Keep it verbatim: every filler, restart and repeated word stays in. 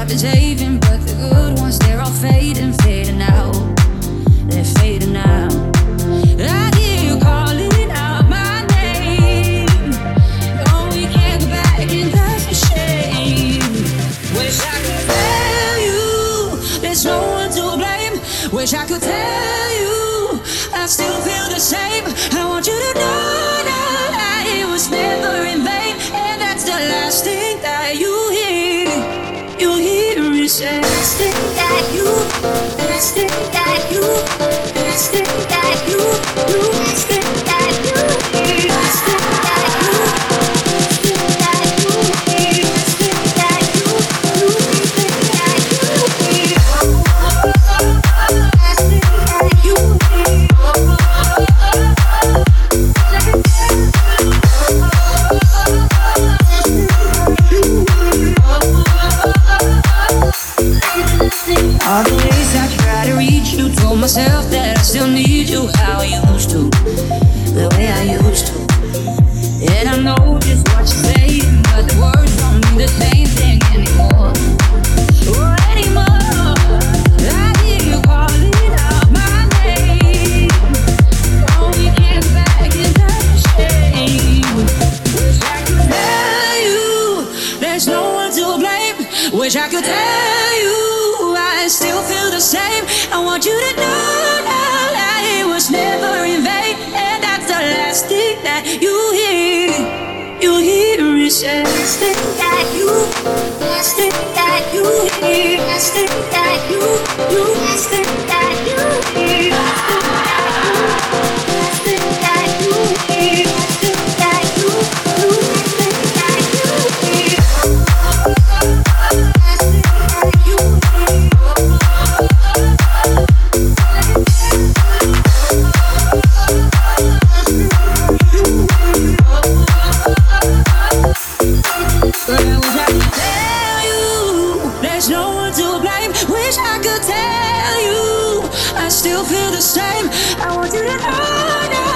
misbehaving, but the good ones, they're all fading, fading out. They're fading out. I hear you calling out my name. Oh, we can't go back, and that's a shame. Wish I could tell you there's no one to blame. Wish I could tell you I still feel the same. I want you to know that it was never in vain, and that's the last thing that you hear. You hear me say, last thing that you, last thing that you, last thing that you, you, last thing that you, last thing that you, last thing that you, last thing that you, you, last thing that you, last thing that you, all the ways I try to reach you, told myself that I still need you how I used to, the way I used to. And I know just what you're saying, but the words don't mean the same thing anymore. Oh, anymore. I hear you calling out my name. Oh, we can't back in that shame. Wish I could tell you there's no one to blame. Wish I could tell you I still feel the same. I want you to know now that it was never in vain, and that's the last thing that you hear. You hear me say, last thing that you, last thing that you hear, last thing that you, you, last thing that you hear, last thing that you, last thing that you hear, last thing that you, you, last thing that you hear, last thing that you hear. But I wish I could tell you there's no one to blame. Wish I could tell you I still feel the same. I want you to know now